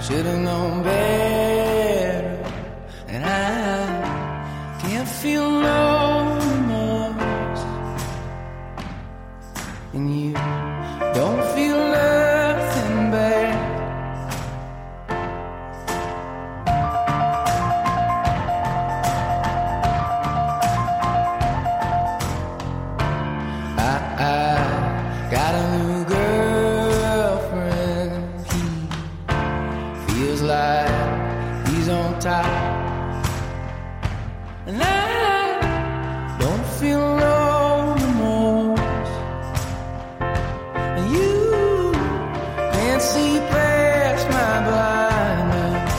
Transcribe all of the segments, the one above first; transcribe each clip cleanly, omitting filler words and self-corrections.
Should've known better, and I can't feel no remorse, and you don't feel nothing bad. I got a new girlfriend. He feels like he's on top, and I don't feel no remorse, and you can't see past my blindness.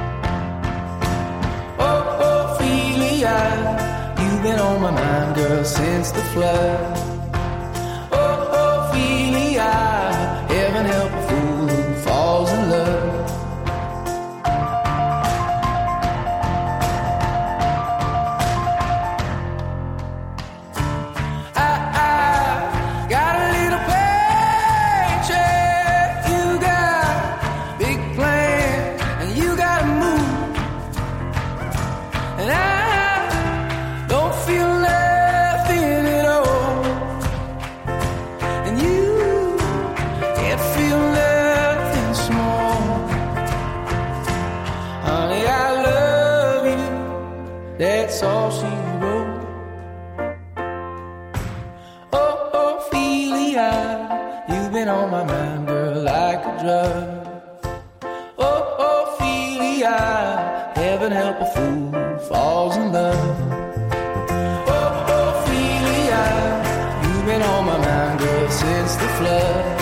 Oh, Ophelia, you've been on my mind, girl, since the flood. Heaven help a fool who falls in love. I got a little paycheck, you got big plans, and you gotta move, and I don't feel nothing at all, and you feel nothing small. Honey, I love you, that's all she wrote. Oh, Ophelia, you've been on my mind, girl, like a drug. Oh, Ophelia, heaven help a fool who falls in love. Oh, Ophelia, you've been on my mind, girl, since the flood.